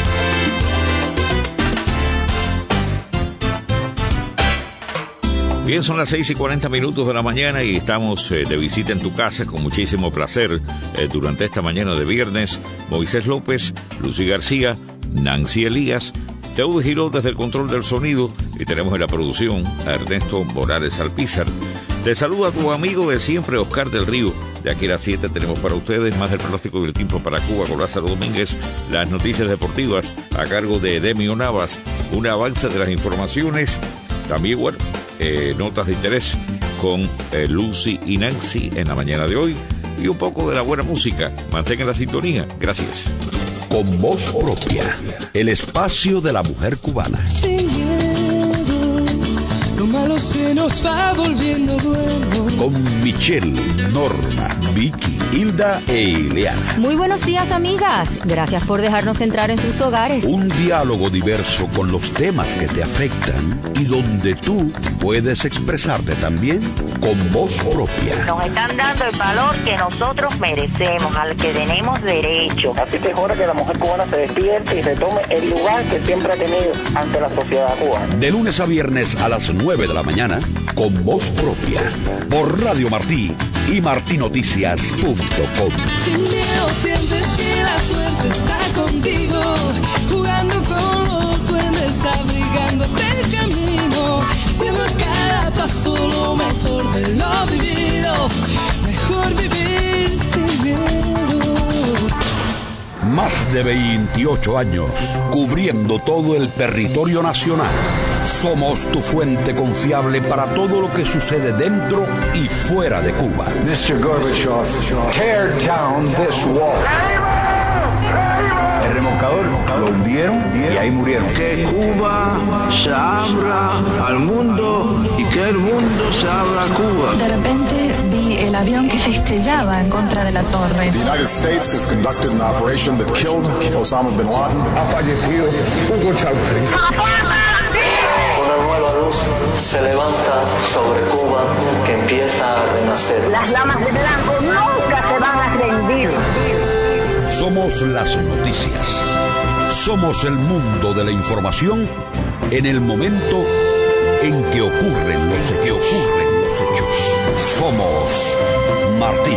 Bien, son las 6:40 de la mañana y estamos de visita en tu casa con muchísimo placer durante esta mañana de viernes. Moisés López, Lucy García, Nancy Elías, Teudo Giró desde el control del sonido y tenemos en la producción a Ernesto Morales Alpizar. Te saluda tu amigo de siempre, Oscar del Río. De aquí a las 7 tenemos para ustedes más del pronóstico del tiempo para Cuba con Lázaro Domínguez, las noticias deportivas a cargo de Demio Navas, un avance de las informaciones, también notas de interés con Lucy y Nancy en la mañana de hoy y un poco de la buena música. Mantengan la sintonía. Gracias. Con voz propia, el espacio de la mujer cubana. Sin miedo, lo malo se nos va volviendo bueno. Con Michelle, Norma, Vicky, Hilda e Ileana. Muy buenos días, amigas. Gracias por dejarnos entrar en sus hogares. Un diálogo diverso con los temas que te afectan y donde tú puedes expresarte también con voz propia. Nos están dando el valor que nosotros merecemos, al que tenemos derecho. Así que es hora que la mujer cubana se despierte y retome el lugar que siempre ha tenido ante la sociedad cubana. De lunes a viernes a las 9 de la mañana, con voz propia, por Radio Martí y martinoticias.com. Sin miedo sientes que la suerte está contigo, jugando con los duendes, abrigándote el camino, siendo a cada paso lo mejor de lo vivido, mejor vivir sin miedo. Más de 28 años, cubriendo todo el territorio nacional. Somos tu fuente confiable para todo lo que sucede dentro y fuera de Cuba. Mr. Gorbachev, tear down this wall. El remolcador lo hundieron y ahí murieron. Que Cuba se abra al mundo y que el mundo se abra a Cuba. De repente vi el avión que se estrellaba en contra de la torre. The United States has conducted an operation that killed Osama bin Laden. Ha fallecido Hugo Chávez. Una nueva luz se levanta sobre Cuba que empieza a renacer. Las damas de blanco nunca se van a rendir. Somos las noticias. Somos el mundo de la información en el momento en que ocurren los hechos. Somos Martín.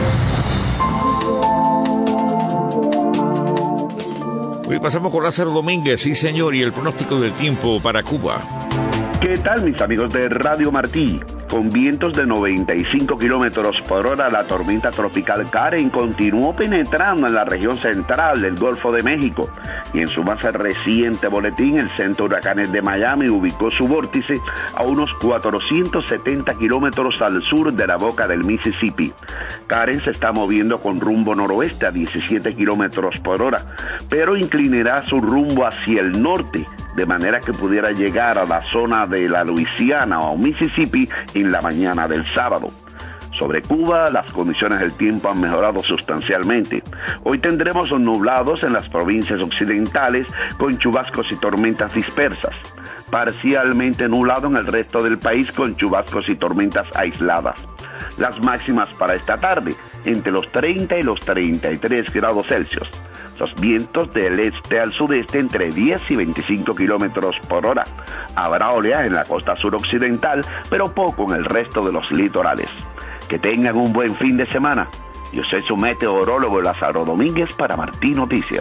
Hoy pasamos con Lázaro Domínguez, sí señor, y el pronóstico del tiempo para Cuba. ¿Qué tal, mis amigos de Radio Martí? Con vientos de 95 kilómetros por hora, la tormenta tropical Karen continuó penetrando en la región central del Golfo de México. Y en su más reciente boletín, el Centro de Huracanes de Miami ubicó su vórtice a unos 470 kilómetros al sur de la boca del Mississippi. Karen se está moviendo con rumbo noroeste a 17 kilómetros por hora, pero inclinará su rumbo hacia el norte, de manera que pudiera llegar a la zona de la Luisiana o Mississippi en la mañana del sábado. Sobre Cuba, las condiciones del tiempo han mejorado sustancialmente. Hoy tendremos nublados en las provincias occidentales con chubascos y tormentas dispersas. Parcialmente nublado en el resto del país con chubascos y tormentas aisladas. Las máximas para esta tarde, entre los 30 y los 33 grados Celsius. Los vientos del este al sudeste entre 10 y 25 kilómetros por hora. Habrá oleaje en la costa suroccidental, pero poco en el resto de los litorales. Que tengan un buen fin de semana. Yo soy su meteorólogo Lázaro Domínguez para Martí Noticias.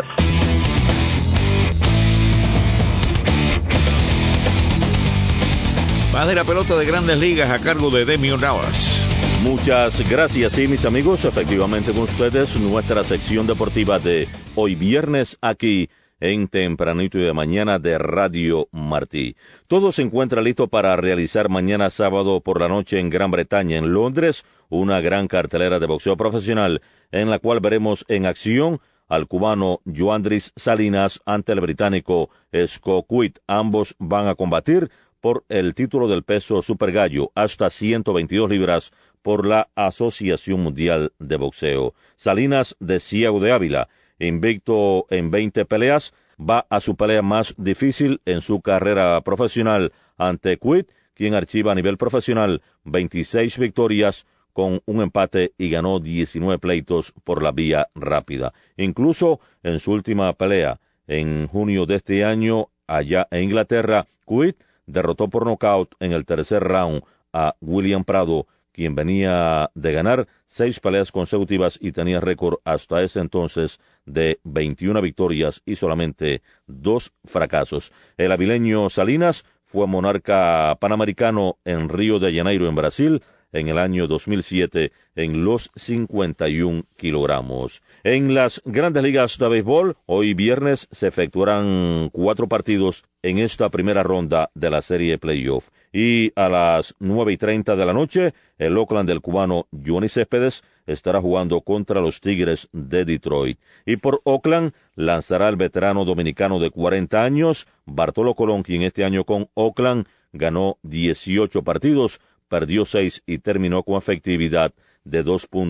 Más de la pelota de Grandes Ligas a cargo de Demio Navas. Muchas gracias, sí, mis amigos. Efectivamente con ustedes nuestra sección deportiva de hoy viernes aquí en Tempranito y de Mañana de Radio Martí. Todo se encuentra listo para realizar mañana sábado por la noche en Gran Bretaña, en Londres, una gran cartelera de boxeo profesional en la cual veremos en acción al cubano Yoandris Salinas ante el británico Scott Quigg. Ambos van a combatir por el título del peso super gallo hasta 122 libras por la Asociación Mundial de Boxeo. Salinas de Ciego de Ávila, invicto en 20 peleas, va a su pelea más difícil en su carrera profesional ante Quigg, quien archiva a nivel profesional 26 victorias con un empate y ganó 19 pleitos por la vía rápida. Incluso en su última pelea, en junio de este año, allá en Inglaterra, Quigg derrotó por nocaut en el tercer round a William Prado, quien venía de ganar 6 peleas consecutivas y tenía récord hasta ese entonces de 21 victorias y solamente 2 fracasos. El avileño Salinas fue monarca panamericano en Río de Janeiro, en Brasil, en el año 2007 en los 51 kilogramos. En las Grandes Ligas de Béisbol, hoy viernes se efectuarán 4 partidos en esta primera ronda de la serie playoff. Y a las 9:30 de la noche, el Oakland del cubano Johnny Céspedes estará jugando contra los Tigres de Detroit. Y por Oakland lanzará el veterano dominicano de 40 años, Bartolo Colón, quien este año con Oakland ganó 18 partidos, perdió 6 y terminó con efectividad de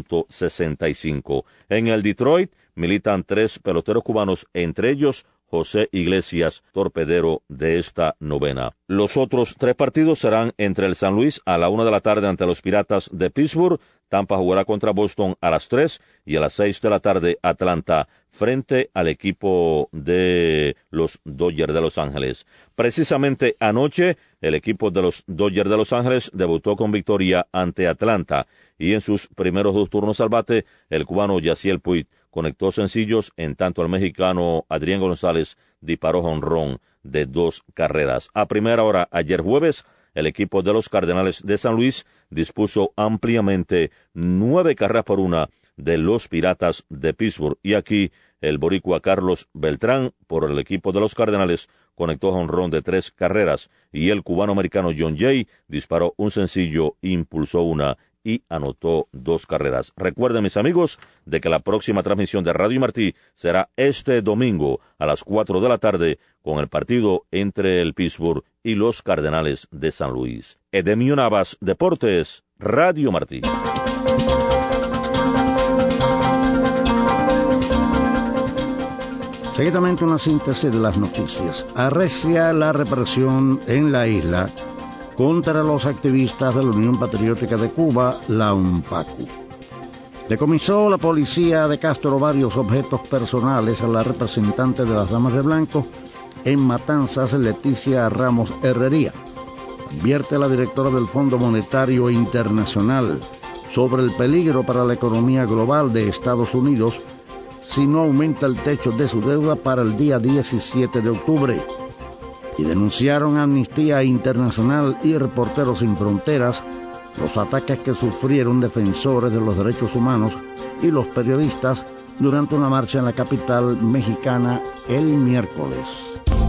2.65. En el Detroit militan 3 peloteros cubanos, entre ellos José Iglesias, torpedero de esta novena. Los otros 3 partidos serán entre el San Luis a la 1 de la tarde ante los Piratas de Pittsburgh, Tampa jugará contra Boston a las 3 y a las 6 de la tarde Atlanta frente al equipo de los Dodgers de Los Ángeles. Precisamente anoche el equipo de los Dodgers de Los Ángeles debutó con victoria ante Atlanta y en sus primeros 2 turnos al bate el cubano Yasiel Puig conectó sencillos, en tanto el mexicano Adrián González disparó jonrón de 2 carreras. A primera hora ayer jueves, el equipo de los Cardenales de San Luis dispuso ampliamente 9 carreras por 1 de los Piratas de Pittsburgh. Y aquí El boricua Carlos Beltrán, por el equipo de los Cardenales, conectó jonrón de 3 carreras y el cubano-americano John Jay disparó un sencillo, impulsó una y anotó 2 carreras. Recuerden, mis amigos, de que la próxima transmisión de Radio Martí será este domingo a las 4 de la tarde con el partido entre el Pittsburgh y los Cardenales de San Luis. Edemio Navas, Deportes, Radio Martí. Seguidamente una síntesis de las noticias. Arrecia la represión en la isla contra los activistas de la Unión Patriótica de Cuba, la UNPACU. Decomisó la policía de Castro varios objetos personales a la representante de las Damas de Blanco en Matanzas, Leticia Ramos Herrería. Advierte la directora del Fondo Monetario Internacional sobre el peligro para la economía global de Estados Unidos si no aumenta el techo de su deuda para el día 17 de octubre. Y denunciaron a Amnistía Internacional y Reporteros Sin Fronteras los ataques que sufrieron defensores de los derechos humanos y los periodistas durante una marcha en la capital mexicana el miércoles.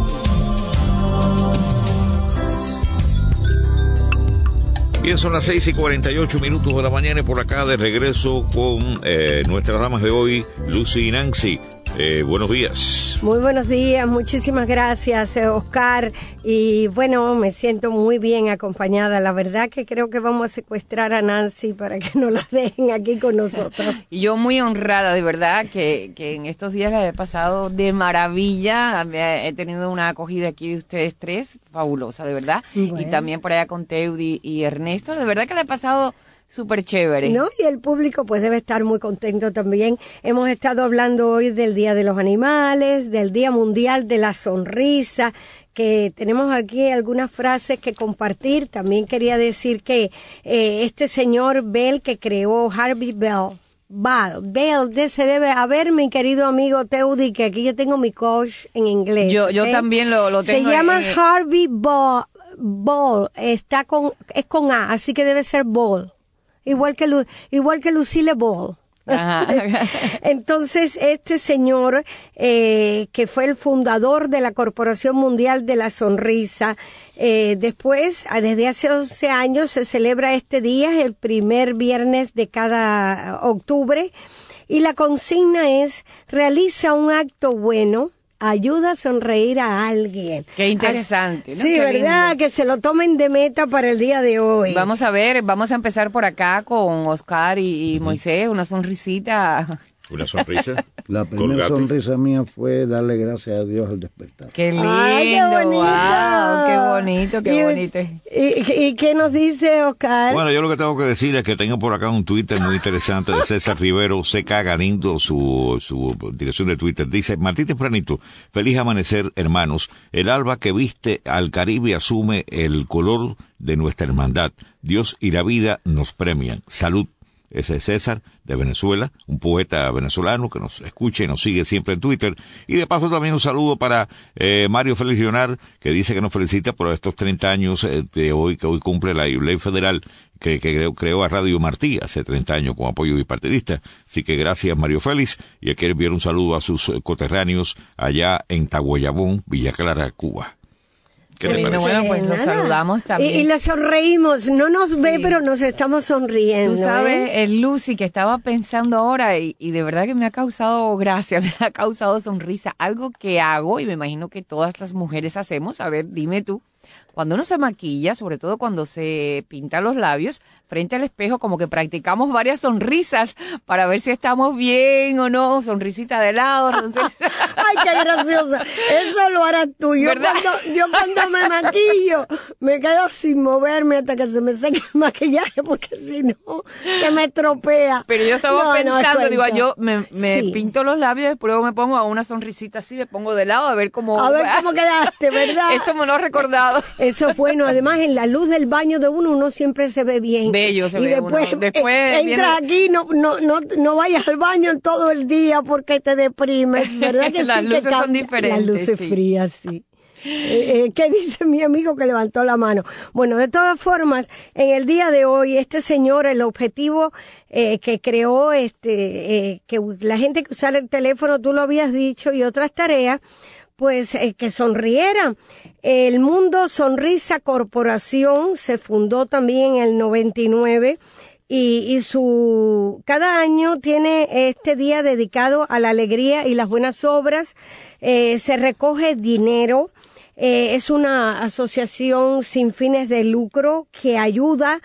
Bien, son las 6:48 de la mañana y por acá de regreso con nuestras damas de hoy, Lucy y Nancy. Buenos días. Muy buenos días, muchísimas gracias, Oscar. Y bueno, me siento muy bien acompañada. La verdad que creo que vamos a secuestrar a Nancy para que nos la dejen aquí con nosotros. Y yo muy honrada, de verdad, que en estos días la he pasado de maravilla. He tenido una acogida aquí de ustedes tres, fabulosa, de verdad. Bueno. Y también por allá con Teudi y Ernesto. De verdad que la he pasado súper chévere. No, y el público pues debe estar muy contento también. Hemos estado hablando hoy del Día de los Animales, del Día Mundial de la Sonrisa, que tenemos aquí algunas frases que compartir. También quería decir que este señor Bell que creó Harvey Bell, se debe a ver, mi querido amigo Teudi, que aquí yo tengo mi coach en inglés. Yo también lo tengo. Se llama Harvey Ball, es con A, así que debe ser Ball. Igual que Lucille Ball. Entonces, este señor, que fue el fundador de la Corporación Mundial de la Sonrisa, después, desde hace 11 años, se celebra este día, el primer viernes de cada octubre, y la consigna es: realiza un acto bueno, ayuda a sonreír a alguien. Qué interesante, ¿no? Sí, Qué ¿verdad? lindo. Que se lo tomen de meta para el día de hoy. Vamos a ver, vamos a empezar por acá con Oscar y Moisés, una sonrisita. ¿Una sonrisa? La primera sonrisa mía fue darle gracias a Dios al despertar. ¡Qué lindo! ¡Ay, qué bonito! ¡Wow! ¡Qué bonito, qué bonito! ¿Y qué nos dice Oscar? Bueno, yo lo que tengo que decir es que tengo por acá un Twitter muy interesante de César Rivero, CK Galindo, su dirección de Twitter. Dice: Martí tempranito, feliz amanecer, hermanos. El alba que viste al Caribe asume el color de nuestra hermandad. Dios y la vida nos premian. Salud. Ese es César, de Venezuela, un poeta venezolano que nos escucha y nos sigue siempre en Twitter. Y de paso también un saludo para Mario Félix Leonard, que dice que nos felicita por estos 30 años de hoy, que hoy cumple la ley federal que creó a Radio Martí hace 30 años con apoyo bipartidista. Así que gracias, Mario Félix, y él quiere enviar un saludo a sus coterráneos allá en Tahuayabón, Villa Clara, Cuba. ¿Qué te parece? Bueno, pues los saludamos también. Y le sonreímos. No nos ve, pero nos estamos sonriendo. Tú sabes, Lucy, que estaba pensando ahora y de verdad que me ha causado gracia, me ha causado sonrisa. Algo que hago, y me imagino que todas las mujeres hacemos, a ver, dime tú. Cuando uno se maquilla, sobre todo cuando se pinta los labios, frente al espejo, como que practicamos varias sonrisas para ver si estamos bien o no. Sonrisita de lado. ¡Ay, qué graciosa! Eso lo harás tú. Yo cuando me maquillo, me quedo sin moverme hasta que se me seque el maquillaje, porque si no, se me estropea. Pero yo estaba pensando, digo, yo me pinto los labios, después luego me pongo a una sonrisita así, me pongo de lado a ver cómo quedaste, ¿verdad? Eso me lo he recordado. Eso es bueno. Además, en la luz del baño de uno siempre se ve bien. Bello se ve después, uno. Después entras aquí, no vayas al baño todo el día porque te deprimes, ¿verdad que las sí? Luces son diferentes. Las luces frías, sí. ¿Qué dice mi amigo que levantó la mano? Bueno, de todas formas, en el día de hoy, este señor, el objetivo que creó, que la gente que usara el teléfono, tú lo habías dicho, y otras tareas, pues que sonriera. El Mundo Sonrisa Corporación se fundó también en el 99 y cada año tiene este día dedicado a la alegría y las buenas obras. Se recoge dinero. Es una asociación sin fines de lucro que ayuda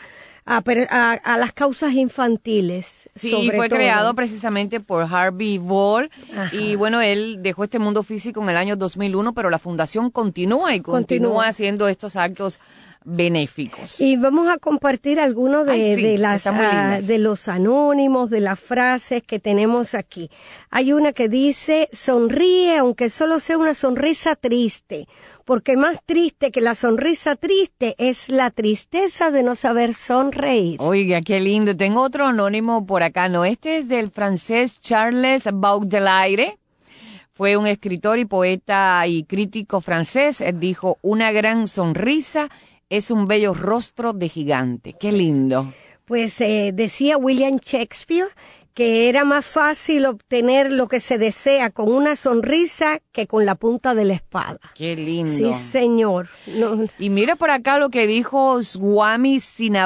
a las causas infantiles. Sí, fue creado precisamente por Harvey Ball. Ajá. Y bueno, él dejó este mundo físico en el año 2001, pero la fundación continúa haciendo estos actos benéficos. Y vamos a compartir algunos de los anónimos, de las frases que tenemos aquí. Hay una que dice: sonríe aunque solo sea una sonrisa triste, porque más triste que la sonrisa triste es la tristeza de no saber sonreír. Oiga, qué lindo. Tengo otro anónimo por acá, ¿no? Este es del francés Charles Baudelaire. Fue un escritor y poeta y crítico francés. Dijo: una gran sonrisa es un bello rostro de gigante. Qué lindo. Pues decía William Shakespeare que era más fácil obtener lo que se desea con una sonrisa que con la punta de la espada. Qué lindo. Sí, señor. No. Y mira por acá lo que dijo Swami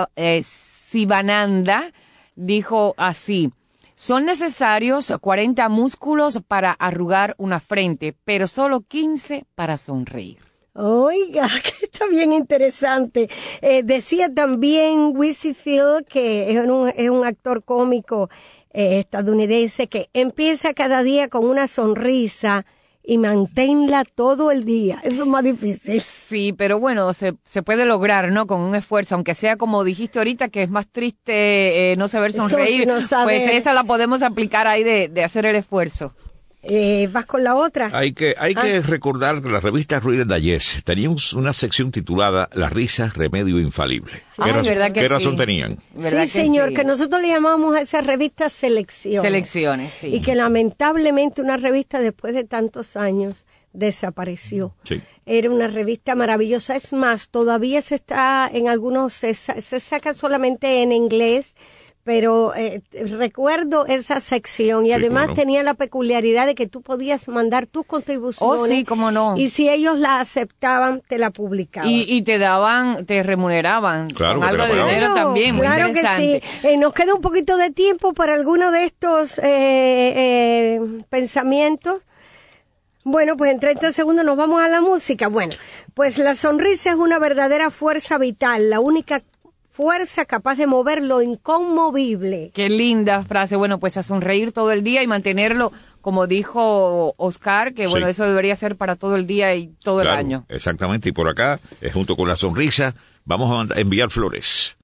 Sivananda. Dijo así: son necesarios 40 músculos para arrugar una frente, pero solo 15 para sonreír. Oiga, que está bien interesante. Decía también Wisifield, que es un actor cómico estadounidense, que empieza cada día con una sonrisa y manténla todo el día. Eso es más difícil. Sí, pero bueno, se puede lograr, ¿no? Con un esfuerzo, aunque sea como dijiste ahorita, que es más triste no saber sonreír, pues esa la podemos aplicar ahí de hacer el esfuerzo. ¿Vas con la otra? Hay que recordar que la revista Reader's Digest tenía una sección titulada La risa, remedio infalible. ¿Qué razón tenían? Sí, señor, que nosotros le llamamos a esa revista Selecciones. Selecciones, sí. Y que lamentablemente una revista después de tantos años desapareció. Sí. Era una revista maravillosa. Es más, todavía se está en algunos, se saca solamente en inglés. Pero recuerdo esa sección y además tenía la peculiaridad de que tú podías mandar tus contribuciones. Oh, sí, cómo no. Y si ellos la aceptaban, te la publicaban. Y te remuneraban. Claro, con algo de dinero también, muy interesante. Que sí. Nos queda un poquito de tiempo para alguno de estos pensamientos. Bueno, pues en 30 segundos nos vamos a la música. Bueno, pues la sonrisa es una verdadera fuerza vital, la única fuerza capaz de mover lo inconmovible. Qué linda frase. Bueno, pues a sonreír todo el día y mantenerlo, como dijo Oscar, que bueno, eso debería ser para todo el día y todo el año. Exactamente, y por acá, junto con la sonrisa, vamos a enviar flores.